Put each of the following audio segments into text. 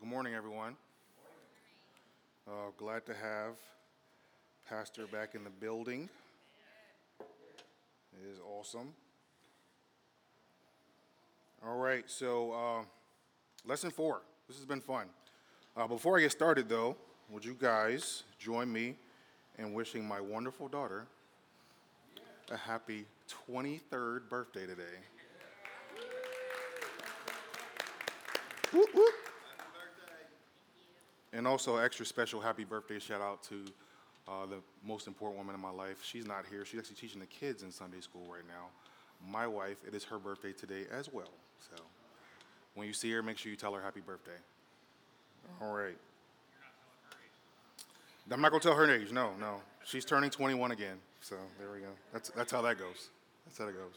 Good morning, everyone. Glad to have Pastor back in the building. It is awesome. All right, so lesson 4. This has been fun. Before I get started, though, would you guys join me in wishing my wonderful daughter a happy 23rd birthday today? Whoop, whoop. And also, extra special happy birthday shout out to the most important woman in my life. She's not here. She's actually teaching the kids in Sunday school right now. My wife, it is her birthday today as well. So when you see her, make sure you tell her happy birthday. All right. I'm not going to tell her age. No. She's turning 21 again. So there we go. That's how that goes. That's how it goes.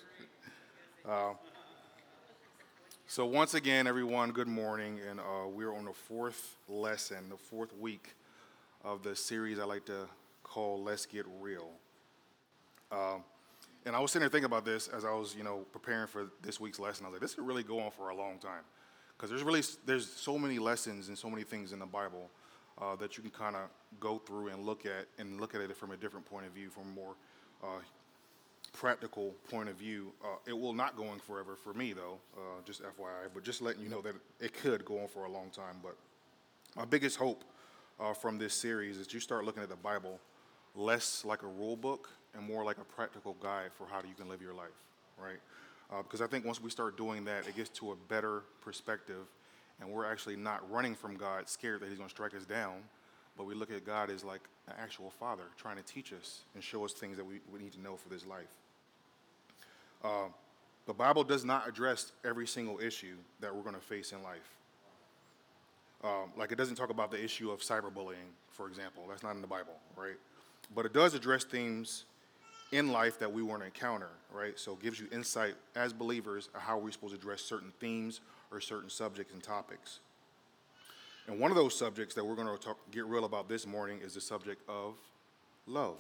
So once again, everyone, good morning. And we're on the fourth lesson, the fourth week of the series I like to call Let's Get Real. And I was sitting there thinking about this as I was, preparing for this week's lesson. I was like, this could really go on for a long time. Because there's so many lessons and so many things in the Bible that you can kind of go through and look at it from a different point of view, from a more practical point of view. It will not go on forever for me, though, just FYI, but just letting you know that it could go on for a long time. But my biggest hope from this series is you start looking at the Bible less like a rule book and more like a practical guide for how you can live your life, right? Because I think once we start doing that, it gets to a better perspective, and we're actually not running from God, scared that he's going to strike us down, but we look at God as like an actual father trying to teach us and show us things that we need to know for this life. The Bible does not address every single issue that we're going to face in life. Like it doesn't talk about the issue of cyberbullying, for example. That's not in the Bible, right? But it does address themes in life that we want to encounter, right? So it gives you insight as believers of how we're supposed to address certain themes or certain subjects and topics. And one of those subjects that we're going to get real about this morning is the subject of love.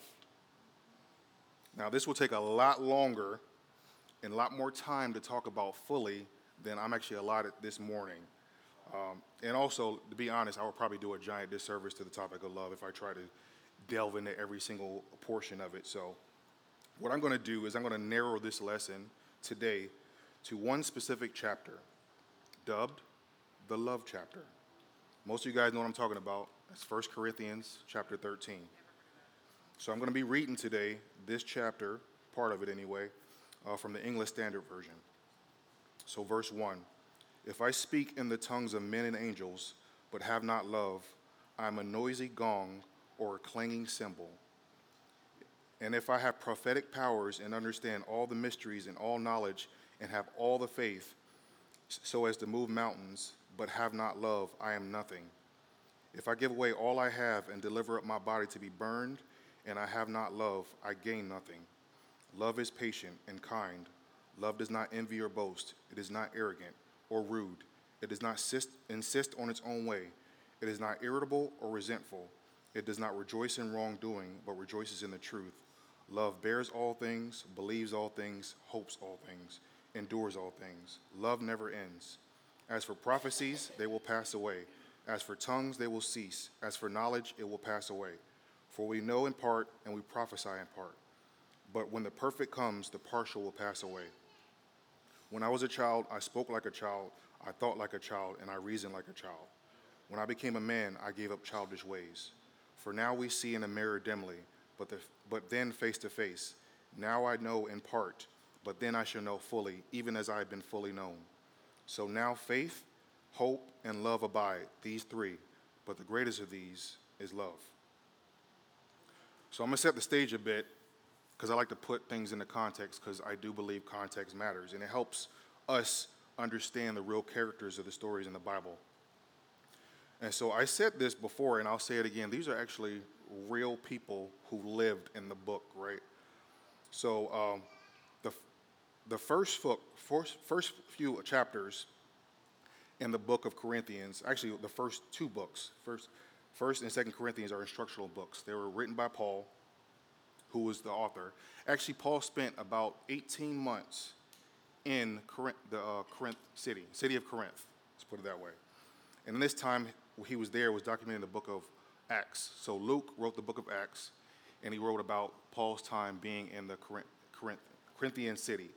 Now, this will take a lot longer and a lot more time to talk about fully than I'm actually allotted this morning. And also, to be honest, I would probably do a giant disservice to the topic of love if I try to delve into every single portion of it. So what I'm going to do is I'm going to narrow this lesson today to one specific chapter, dubbed the love chapter. Most of you guys know what I'm talking about. It's 1 Corinthians chapter 13. So I'm going to be reading today this chapter, part of it anyway, from the English Standard Version. So verse 1, if I speak in the tongues of men and angels, but have not love, I am a noisy gong or a clanging cymbal. And if I have prophetic powers and understand all the mysteries and all knowledge and have all the faith so as to move mountains, but have not love, I am nothing. If I give away all I have and deliver up my body to be burned, and I have not love, I gain nothing. Love is patient and kind. Love does not envy or boast. It is not arrogant or rude. It does not insist on its own way. It is not irritable or resentful. It does not rejoice in wrongdoing, but rejoices in the truth. Love bears all things, believes all things, hopes all things, endures all things. Love never ends. As for prophecies, they will pass away. As for tongues, they will cease. As for knowledge, it will pass away. For we know in part, and we prophesy in part. But when the perfect comes, the partial will pass away. When I was a child, I spoke like a child, I thought like a child, and I reasoned like a child. When I became a man, I gave up childish ways. For now we see in a mirror dimly, but then face to face. Now I know in part, but then I shall know fully, even as I have been fully known. So now faith, hope, and love abide, these three, but the greatest of these is love. So I'm going to set the stage a bit, because I like to put things into context, because I do believe context matters, and it helps us understand the real characters of the stories in the Bible. And so I said this before, and I'll say it again. These are actually real people who lived in the book, right? So the first few chapters in the book of Corinthians, actually the first two books, First and Second Corinthians are instructional books. They were written by Paul, who was the author. Actually, Paul spent about 18 months in the city of Corinth. Let's put it that way. And in this time he was there was documented in the book of Acts. So Luke wrote the book of Acts, and he wrote about Paul's time being in the Corinthian city.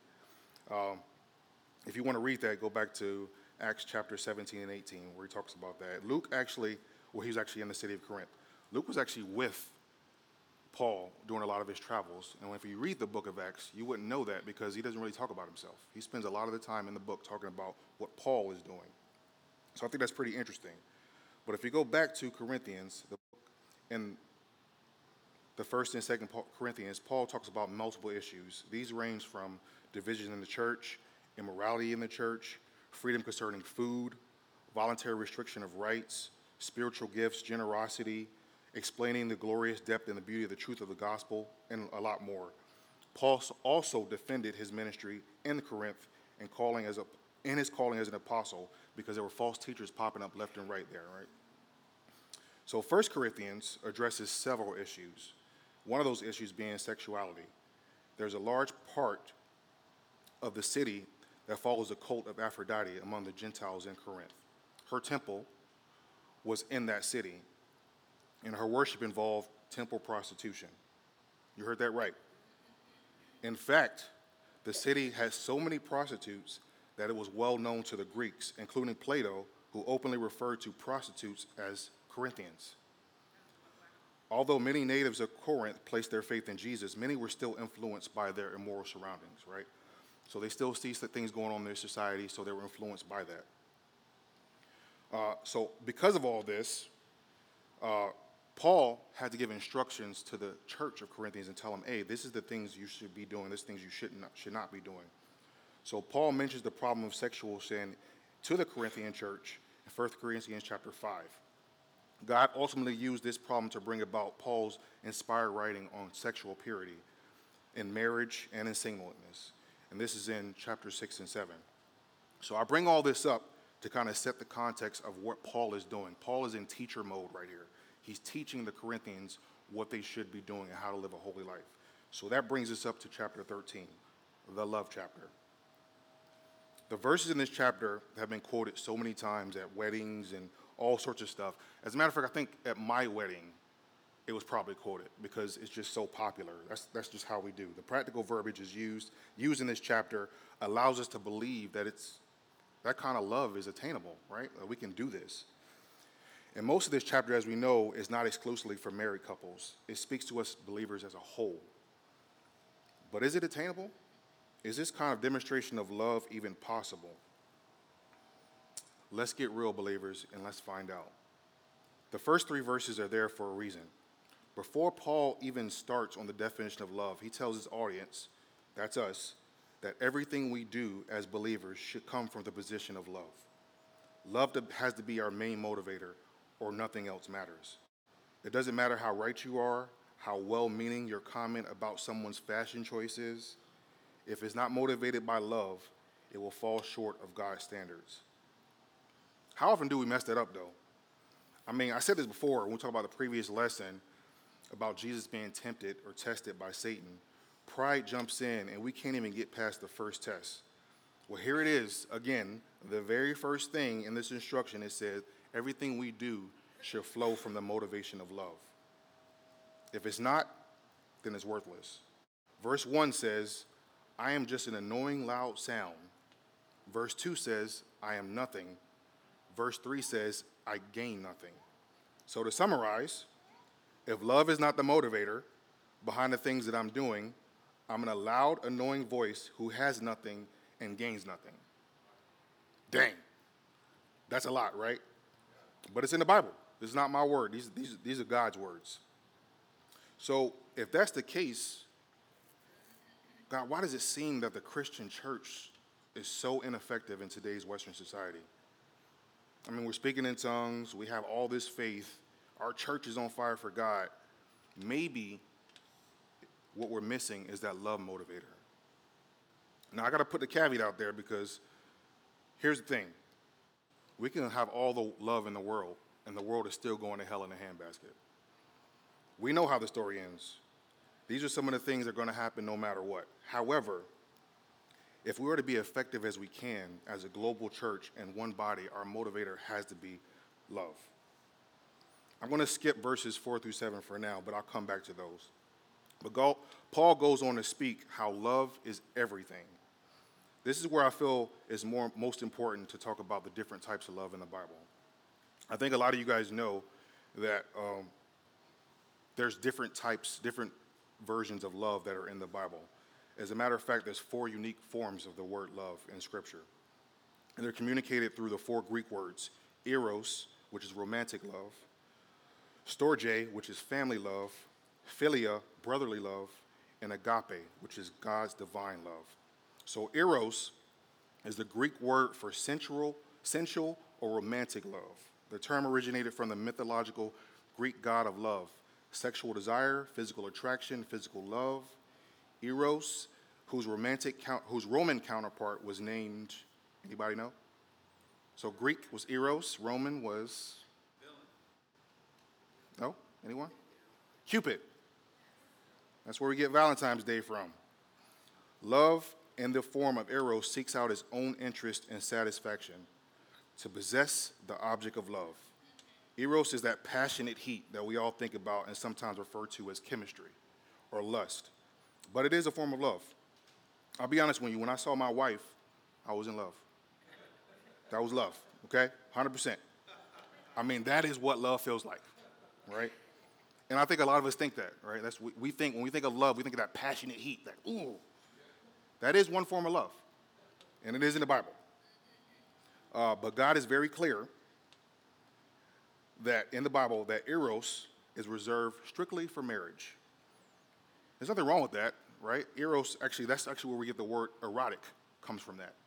If you want to read that, go back to Acts chapter 17 and 18, where he talks about that. He was actually in the city of Corinth. Luke was actually with Paul during a lot of his travels. And if you read the book of Acts, you wouldn't know that because he doesn't really talk about himself. He spends a lot of the time in the book talking about what Paul is doing. So I think that's pretty interesting. But if you go back to Corinthians, the book in the first and second Corinthians, Paul talks about multiple issues. These range from division in the church, immorality in the church, freedom concerning food, voluntary restriction of rights, spiritual gifts, generosity, explaining the glorious depth and the beauty of the truth of the gospel, and a lot more. Paul also defended his ministry in Corinth and his calling as an apostle because there were false teachers popping up left and right there, right? So 1 Corinthians addresses several issues. One of those issues being sexuality. There's a large part of the city that follows the cult of Aphrodite among the Gentiles in Corinth. Her temple was in that city, and her worship involved temple prostitution. You heard that right. In fact, the city had so many prostitutes that it was well known to the Greeks, including Plato, who openly referred to prostitutes as Corinthians. Although many natives of Corinth placed their faith in Jesus, many were still influenced by their immoral surroundings, right? So they still see things going on in their society, so they were influenced by that. So because of all this, Paul had to give instructions to the church of Corinthians and tell them, hey, this is the things you should be doing, this things you should not be doing. So Paul mentions the problem of sexual sin to the Corinthian church in 1 Corinthians chapter 5. God ultimately used this problem to bring about Paul's inspired writing on sexual purity in marriage and in singleness. And this is in chapter 6 and 7. So I bring all this up to kind of set the context of what Paul is doing. Paul is in teacher mode right here. He's teaching the Corinthians what they should be doing and how to live a holy life. So that brings us up to chapter 13, the love chapter. The verses in this chapter have been quoted so many times at weddings and all sorts of stuff. As a matter of fact, I think at my wedding, it was probably quoted because it's just so popular. That's just how we do. The practical verbiage is used in this chapter allows us to believe that that kind of love is attainable, right? We can do this. And most of this chapter, as we know, is not exclusively for married couples. It speaks to us believers as a whole. But is it attainable? Is this kind of demonstration of love even possible? Let's get real, believers, and let's find out. The first 3 verses are there for a reason. Before Paul even starts on the definition of love, he tells his audience, that's us, that everything we do as believers should come from the position of love. Love has to be our main motivator, or nothing else matters. It doesn't matter how right you are, how well-meaning your comment about someone's fashion choice is. If it's not motivated by love, it will fall short of God's standards. How often do we mess that up, though? I mean, I said this before when we talked about the previous lesson about Jesus being tempted or tested by Satan. Pride jumps in, and we can't even get past the first test. Well, here it is, again, the very first thing in this instruction, it says, everything we do should flow from the motivation of love. If it's not, then it's worthless. Verse 1 says, I am just an annoying loud sound. Verse 2 says, I am nothing. Verse 3 says, I gain nothing. So to summarize, if love is not the motivator behind the things that I'm doing, I'm in a loud, annoying voice who has nothing and gains nothing. Dang. That's a lot, right? But it's in the Bible. This is not my word. These are God's words. So if that's the case, God, why does it seem that the Christian church is so ineffective in today's Western society? I mean, we're speaking in tongues. We have all this faith. Our church is on fire for God. Maybe what we're missing is that love motivator. Now, I got to put the caveat out there because here's the thing. We can have all the love in the world, and the world is still going to hell in a handbasket. We know how the story ends. These are some of the things that are going to happen no matter what. However, if we are to be effective as we can as a global church and one body, our motivator has to be love. I'm going to skip verses 4 through 7 for now, but I'll come back to those. But Paul goes on to speak how love is everything. This is where I feel is most important to talk about the different types of love in the Bible. I think a lot of you guys know that there's different types, different versions of love that are in the Bible. As a matter of fact, there's 4 unique forms of the word love in Scripture. And they're communicated through the 4 Greek words: eros, which is romantic love; storge, which is family love; philia, brotherly love; and agape, which is God's divine love. So eros is the Greek word for sensual or romantic love. The term originated from the mythological Greek god of love, sexual desire, physical attraction, physical love. Eros, whose Roman counterpart was named, anybody know? So Greek was eros, Roman was? No? Anyone? Cupid. That's where we get Valentine's Day from. Love in the form of eros seeks out its own interest and satisfaction, to possess the object of love. Eros is that passionate heat that we all think about and sometimes refer to as chemistry or lust. But it is a form of love. I'll be honest with you, when I saw my wife, I was in love. That was love, okay? 100%. I mean, that is what love feels like, right? And I think a lot of us think that, right? We think, when we think of love, we think of that passionate heat, like, ooh. That is one form of love, and it is in the Bible. But God is very clear that in the Bible that eros is reserved strictly for marriage. There's nothing wrong with that, right? Eros, that's actually where we get the word erotic, comes from that.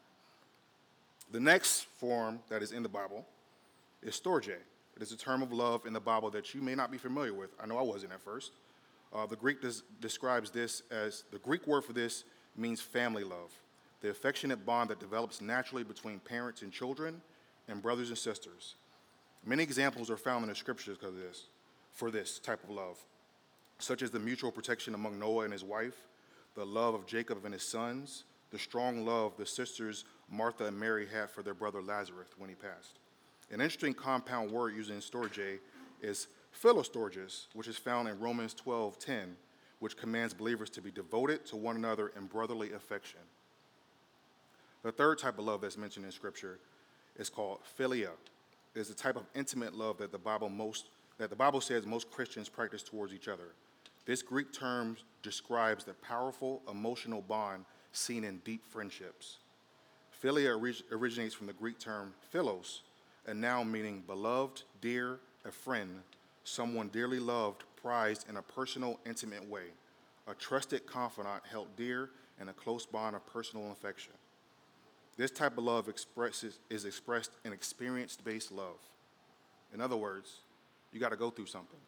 The next form that is in the Bible is storge. It is a term of love in the Bible that you may not be familiar with. I know I wasn't at first. The Greek describes this as, the Greek word for this means family love, the affectionate bond that develops naturally between parents and children and brothers and sisters. Many examples are found in the scriptures for this type of love, such as the mutual protection among Noah and his wife, the love of Jacob and his sons, the strong love the sisters Martha and Mary had for their brother Lazarus when he passed. An interesting compound word used in storge is philostorges, which is found in Romans 12:10, which commands believers to be devoted to one another in brotherly affection. The third type of love that's mentioned in Scripture is called philia. It is the type of intimate love that the Bible says most Christians practice towards each other. This Greek term describes the powerful emotional bond seen in deep friendships. Philia originates from the Greek term philos, a noun meaning beloved, dear, a friend, someone dearly loved, prized in a personal, intimate way, a trusted confidant held dear, and a close bond of personal affection. This type of love is expressed in experience-based love. In other words, you got to go through something.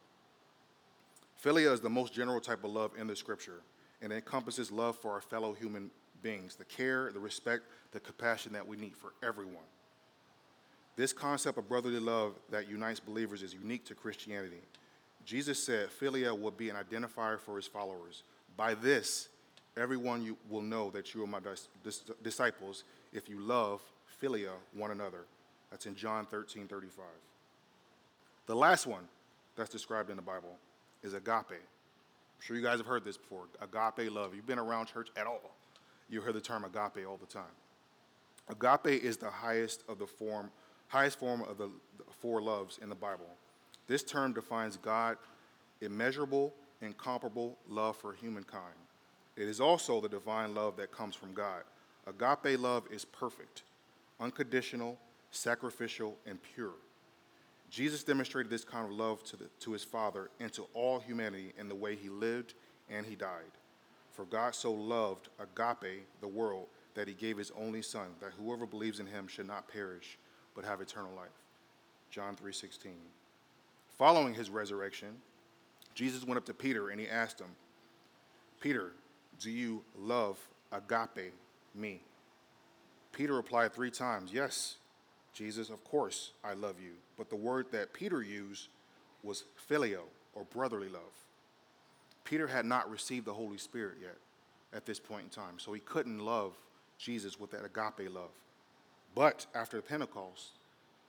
Philia is the most general type of love in the Scripture, and it encompasses love for our fellow human beings, the care, the respect, the compassion that we need for everyone. This concept of brotherly love that unites believers is unique to Christianity. Jesus said philia will be an identifier for his followers. By this, everyone you will know that you are my disciples if you love philia one another. That's in John 13:35. The last one that's described in the Bible is agape. I'm sure you guys have heard this before. Agape love. You've been around church at all, you hear the term agape all the time. Agape is the highest form of the 4 loves in the Bible. This term defines God's immeasurable, incomparable love for humankind. It is also the divine love that comes from God. Agape love is perfect, unconditional, sacrificial, and pure. Jesus demonstrated this kind of love to his Father and to all humanity in the way he lived and he died. For God so loved, agape, the world, that he gave his only Son, that whoever believes in him should not perish, but have eternal life. John 3:16. Following his resurrection, Jesus went up to Peter and he asked him, "Peter, do you love agape me?" Peter replied 3 times, "Yes, Jesus, of course I love you." But the word that Peter used was phileo, or brotherly love. Peter had not received the Holy Spirit yet at this point in time, so he couldn't love Jesus with that agape love. But after Pentecost,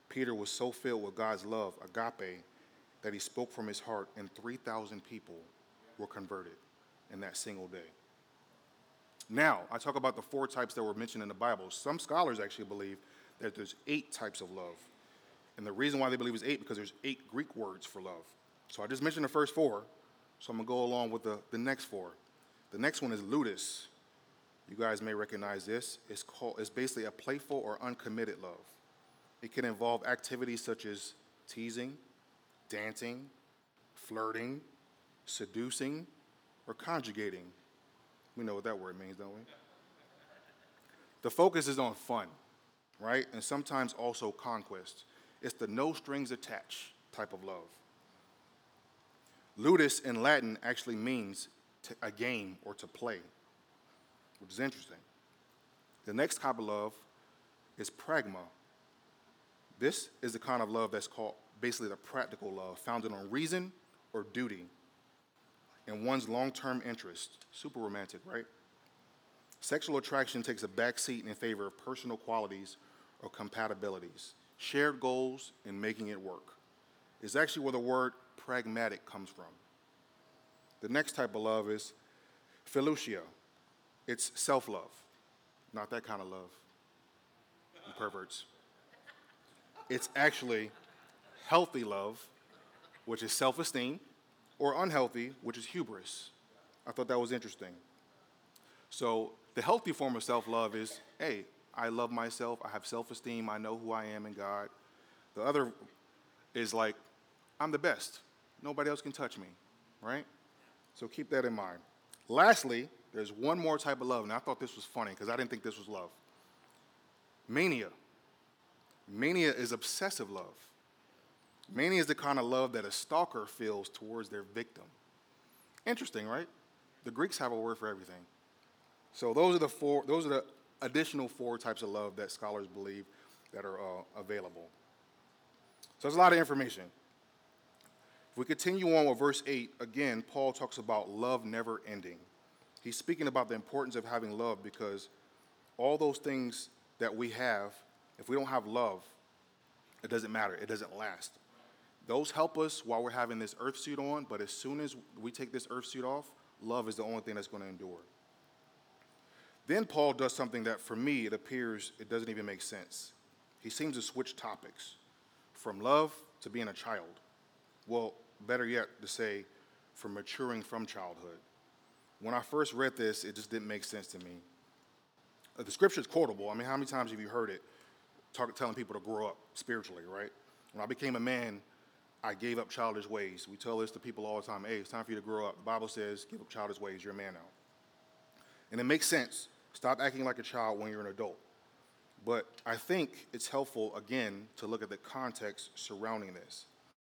Peter was so filled with God's love, agape, that he spoke from his heart, and 3,000 people were converted in that single day. Now, I talk about the 4 types that were mentioned in the Bible. Some scholars actually believe that there's 8 types of love. And the reason why they believe it's 8 because there's 8 Greek words for love. So I just mentioned the first 4, so I'm going to go along with the next 4. The next one is ludus. You guys may recognize this. It's basically a playful or uncommitted love. It can involve activities such as teasing, dancing, flirting, seducing, or conjugating. We know what that word means, don't we? The focus is on fun, right? And sometimes also conquest. It's the no strings attached type of love. Ludus in Latin actually means a game or to play, which is interesting. The next type of love is pragma. This is the kind of love that's called basically the practical love, founded on reason or duty and one's long-term interest. Super romantic, right? Sexual attraction takes a back seat in favor of personal qualities or compatibilities, shared goals, and making it work. It's actually where the word pragmatic comes from. The next type of love is philusia. It's self-love, not that kind of love, you perverts. It's actually healthy love, which is self-esteem, or unhealthy, which is hubris. I thought that was interesting. So the healthy form of self-love is, hey, I love myself, I have self-esteem, I know who I am in God. The other is like, I'm the best. Nobody else can touch me, right? So keep that in mind. Lastly, there's one more type of love, and I thought this was funny because I didn't think this was love. Mania. Mania is obsessive love. Mania is the kind of love that a stalker feels towards their victim. Interesting, right? The Greeks have a word for everything. So those are the additional 4 types of love that scholars believe that are available. So that's a lot of information. If we continue on with verse 8, again, Paul talks about love never ending. He's speaking about the importance of having love because all those things that we have, if we don't have love, it doesn't matter. It doesn't last. Those help us while we're having this earth suit on, but as soon as we take this earth suit off, love is the only thing that's going to endure. Then Paul does something that, for me, it appears it doesn't even make sense. He seems to switch topics from love to being a child. Well, better yet to say, from maturing from childhood. When I first read this, it just didn't make sense to me. The scripture is quotable. I mean, how many times have you heard it telling people to grow up spiritually, right? When I became a man, I gave up childish ways. We tell this to people all the time. Hey, it's time for you to grow up. The Bible says, give up childish ways. You're a man now. And it makes sense. Stop acting like a child when you're an adult. But I think it's helpful, again, to look at the context surrounding this.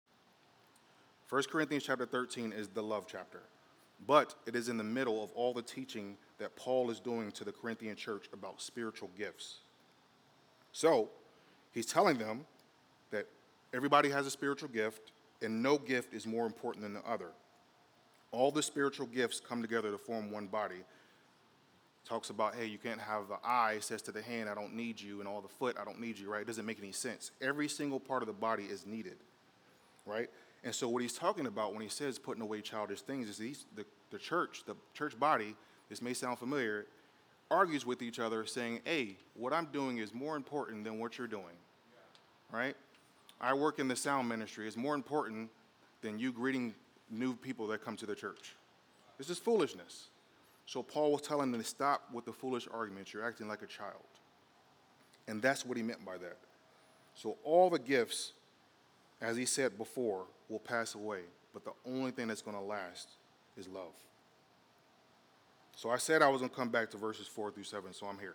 1 Corinthians chapter 13 is the love chapter. But it is in the middle of all the teaching that Paul is doing to the Corinthian church about spiritual gifts. So, he's telling them that everybody has a spiritual gift, and no gift is more important than the other. All the spiritual gifts come together to form one body. Talks about, hey, you can't have the eye says to the hand, I don't need you, and all the foot, I don't need you, right? It doesn't make any sense. Every single part of the body is needed, right? And so what he's talking about when he says putting away childish things is the church body, this may sound familiar, argues with each other saying, hey, what I'm doing is more important than what you're doing, right? I work in the sound ministry. It's more important than you greeting new people that come to the church. This is foolishness. So Paul was telling them to stop with the foolish arguments. You're acting like a child. And that's what he meant by that. So all the gifts, as he said before, will pass away. But the only thing that's going to last is love. So I said I was going to come back to verses 4 through 7, so I'm here.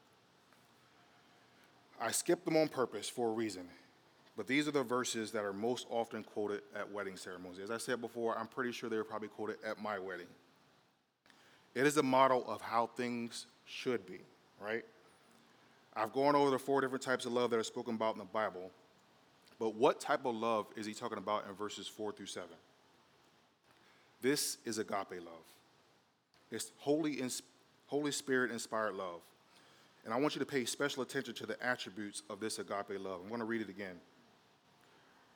I skipped them on purpose for a reason. But these are the verses that are most often quoted at wedding ceremonies. As I said before, I'm pretty sure they were probably quoted at my wedding. It is a model of how things should be, right? I've gone over the 4 different types of love that are spoken about in the Bible. But what type of love is he talking about in verses 4 through 7? This is agape love. It's Holy Spirit-inspired love. And I want you to pay special attention to the attributes of this agape love. I'm going to read it again.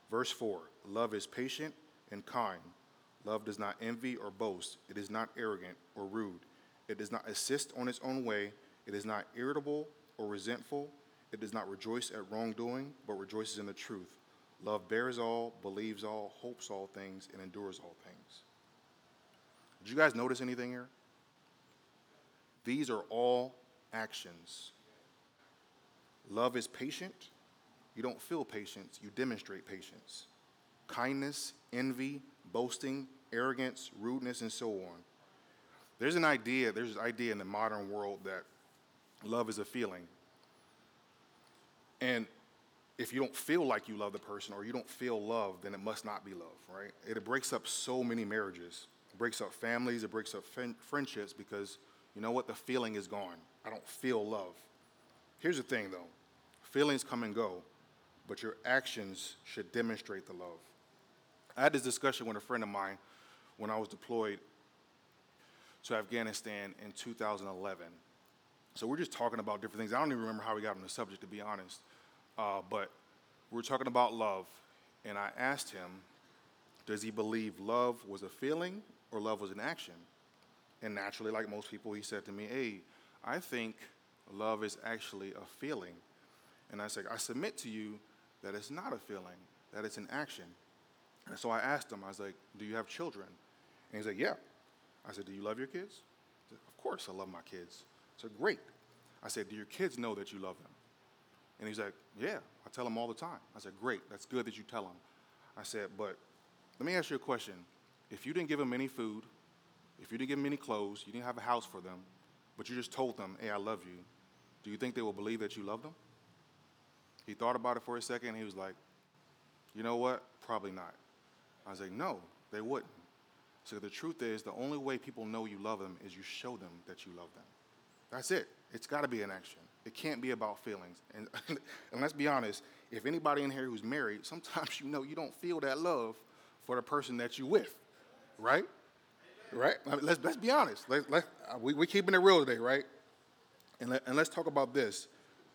Verse 4, love is patient and kind. Love does not envy or boast. It is not arrogant or rude. It does not insist on its own way. It is not irritable or resentful. It does not rejoice at wrongdoing, but rejoices in the truth. Love bears all, believes all, hopes all things, and endures all things. Did you guys notice anything here? These are all actions. Love is patient. You don't feel patience, you demonstrate patience. Kindness, envy, boasting, arrogance, rudeness, and so on. There's this idea in the modern world that love is a feeling. And if you don't feel like you love the person or you don't feel love, then it must not be love, right? It breaks up so many marriages. It breaks up families, it breaks up friendships because, you know what, the feeling is gone. I don't feel love. Here's the thing, though. Feelings come and go, but your actions should demonstrate the love. I had this discussion with a friend of mine when I was deployed to Afghanistan in 2011. So we're just talking about different things. I don't even remember how we got on the subject, to be honest. But we were talking about love, and I asked him, does he believe love was a feeling or love was an action? And naturally, like most people, he said to me, hey, I think love is actually a feeling. And I said, I submit to you that it's not a feeling, that it's an action. And so I asked him, I was like, do you have children? And he's like, yeah. I said, do you love your kids? He said, of course I love my kids. I said, great. I said, do your kids know that you love them? And he's like, yeah, I tell them all the time. I said, great, that's good that you tell them. I said, but let me ask you a question. If you didn't give them any food, if you didn't give them any clothes, you didn't have a house for them, but you just told them, hey, I love you, do you think they will believe that you love them? He thought about it for a second, and he was like, you know what? Probably not. I was like, no, they wouldn't. So the truth is, the only way people know you love them is you show them that you love them. That's it. It's got to be an action. It can't be about feelings. And, and let's be honest, if anybody in here who's married, sometimes you know you don't feel that love for the person that you're with, right? Right? I mean, let's be honest. We're keeping it real today, right? And let's talk about this.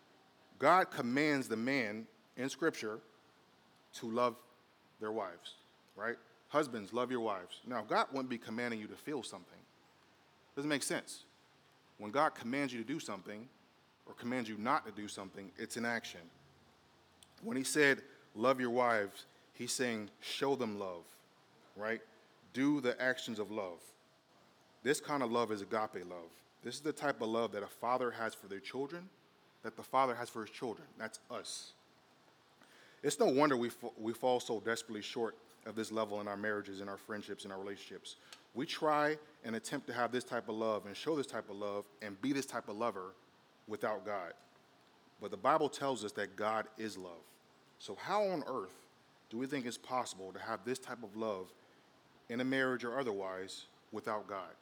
God commands the man in Scripture to love their wives, right? Husbands, love your wives. Now, God wouldn't be commanding you to feel something. Doesn't make sense. When God commands you to do something or commands you not to do something, it's an action. When he said, love your wives, he's saying, show them love, right? Do the actions of love. This kind of love is agape love. This is the type of love that a father has for their children, that the father has for his children. That's us. It's no wonder we fall so desperately short of this level in our marriages, in our friendships, in our relationships. We try and attempt to have this type of love and show this type of love and be this type of lover without God. But the Bible tells us that God is love. So how on earth do we think it's possible to have this type of love in a marriage or otherwise without God?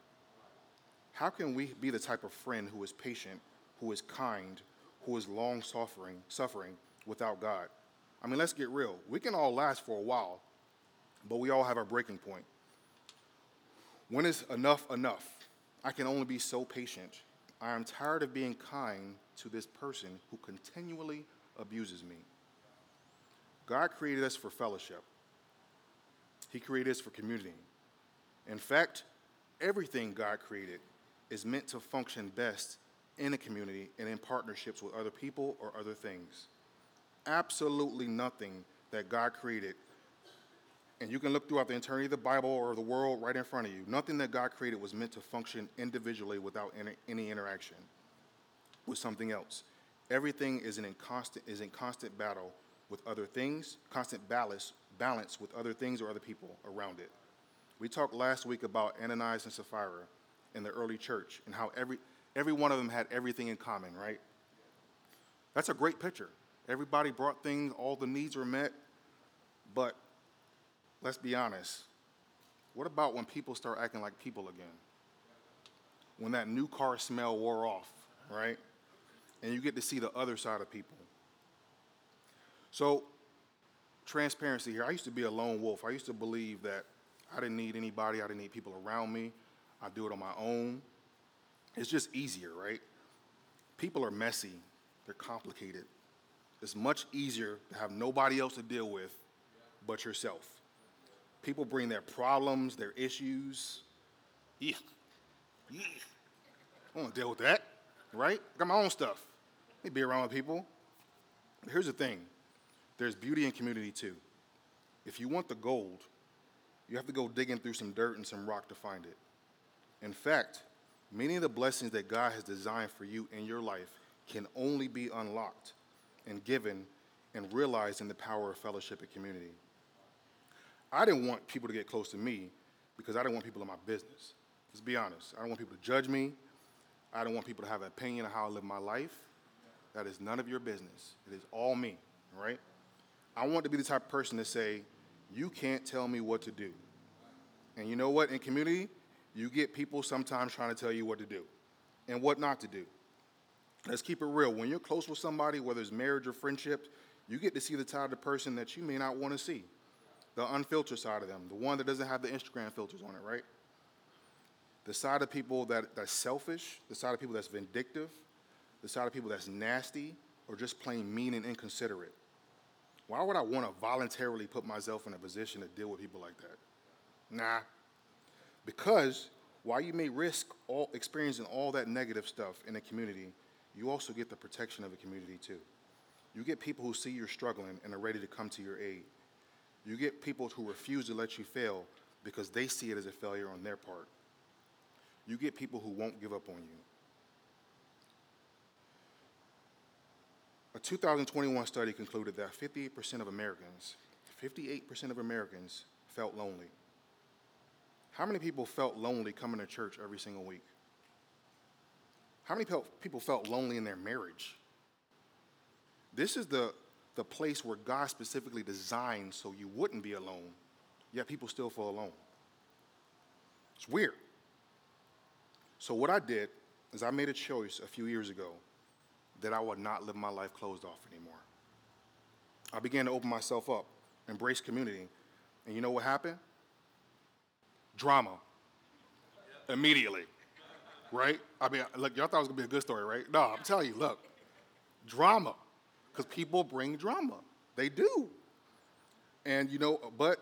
How can we be the type of friend who is patient, who is kind, who is long-suffering without God? I mean, let's get real. We can all last for a while, but we all have our breaking point. When is enough enough? I can only be so patient. I am tired of being kind to this person who continually abuses me. God created us for fellowship. He created us for community. In fact, everything God created is meant to function best in a community and in partnerships with other people or other things. Absolutely nothing that God created, and you can look throughout the entirety of the Bible or the world right in front of you, nothing that God created was meant to function individually without any interaction with something else. Everything is in constant battle with other things, constant balance with other things or other people around it. We talked last week about Ananias and Sapphira in the early church and how every one of them had everything in common, right? That's a great picture. Everybody brought things, all the needs were met, but let's be honest. What about when people start acting like people again? When that new car smell wore off, right? And you get to see the other side of people. So, transparency here. I used to be a lone wolf. I used to believe that I didn't need anybody. I didn't need people around me. I do it on my own. It's just easier, right? People are messy. They're complicated. It's much easier to have nobody else to deal with but yourself. People bring their problems, their issues. Yeah, yeah. I don't want to deal with that, right? I got my own stuff. Let me be around with people. Here's the thing. There's beauty in community too. If you want the gold, you have to go digging through some dirt and some rock to find it. In fact, many of the blessings that God has designed for you in your life can only be unlocked and given and realized in the power of fellowship and community. I didn't want people to get close to me because I didn't want people in my business. Let's be honest. I don't want people to judge me. I don't want people to have an opinion of how I live my life. That is none of your business. It is all me, right? I want to be the type of person to say, you can't tell me what to do. And you know what? In community, you get people sometimes trying to tell you what to do and what not to do. Let's keep it real. When you're close with somebody, whether it's marriage or friendship, you get to see the side of the person that you may not want to see. The unfiltered side of them, the one that doesn't have the Instagram filters on it, right? The side of people that's selfish, the side of people that's vindictive, the side of people that's nasty, or just plain mean and inconsiderate. Why would I want to voluntarily put myself in a position to deal with people like that? Nah. Because while you may risk experiencing all that negative stuff in a community, you also get the protection of a community too. You get people who see you're struggling and are ready to come to your aid. You get people who refuse to let you fail because they see it as a failure on their part. You get people who won't give up on you. A 2021 study concluded that 58% of Americans felt lonely. How many people felt lonely coming to church every single week? How many people felt lonely in their marriage? This is the place where God specifically designed so you wouldn't be alone, yet people still feel alone. It's weird. So what I did is I made a choice a few years ago that I would not live my life closed off anymore. I began to open myself up, embrace community, and you know what happened? Drama. Immediately. Right? I mean, look, y'all thought it was going to be a good story, right? No, I'm telling you, look, drama. Because people bring drama. They do. And, but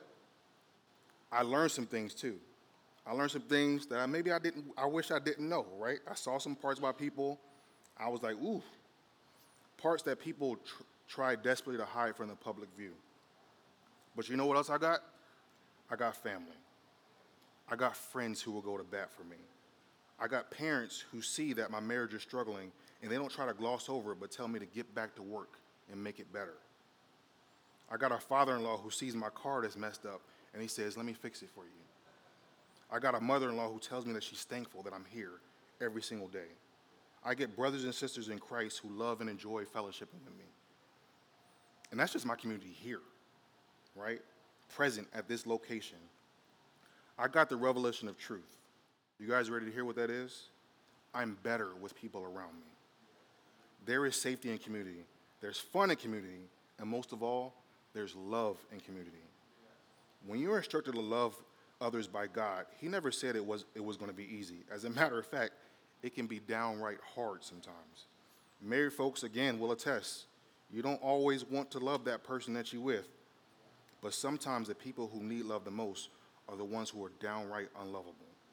I learned some things too. I learned some things that I wish I didn't know, right? I saw some parts about people. I was like, ooh, parts that people try desperately to hide from the public view. But you know what else I got? I got family. I got friends who will go to bat for me. I got parents who see that my marriage is struggling and they don't try to gloss over it but tell me to get back to work and make it better. I got a father-in-law who sees my car that's messed up and he says, let me fix it for you. I got a mother-in-law who tells me that she's thankful that I'm here every single day. I get brothers and sisters in Christ who love and enjoy fellowshipping with me. And that's just my community here, right? Present at this location. I got the revelation of truth. You guys ready to hear what that is? I'm better with people around me. There is safety in community. There's fun in community. And most of all, there's love in community. When you're instructed to love others by God, he never said it was going to be easy. As a matter of fact, it can be downright hard sometimes. Married folks, again, will attest. You don't always want to love that person that you're with, but sometimes the people who need love the most are the ones who are downright unlovable.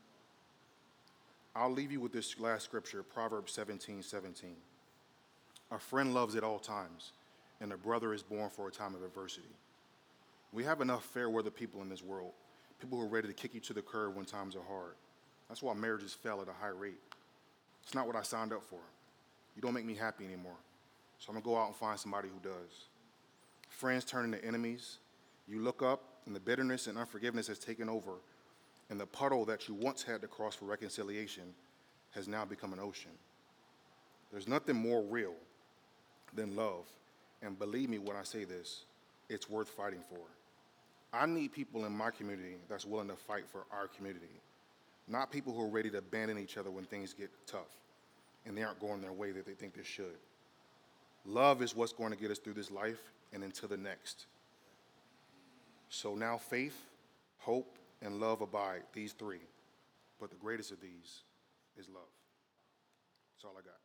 I'll leave you with this last scripture, Proverbs 17:17. A friend loves at all times, and a brother is born for a time of adversity. We have enough fair weather people in this world, people who are ready to kick you to the curb when times are hard. That's why marriages fail at a high rate. It's not what I signed up for. You don't make me happy anymore. So I'm going to go out and find somebody who does. Friends turn into enemies. You look up, and the bitterness and unforgiveness has taken over, and the puddle that you once had to cross for reconciliation has now become an ocean. There's nothing more real than love, and believe me when I say this, it's worth fighting for. I need people in my community that's willing to fight for our community, not people who are ready to abandon each other when things get tough and they aren't going their way that they think they should. Love is what's going to get us through this life and into the next. So now faith, hope, and love abide, these three. But the greatest of these is love. That's all I got.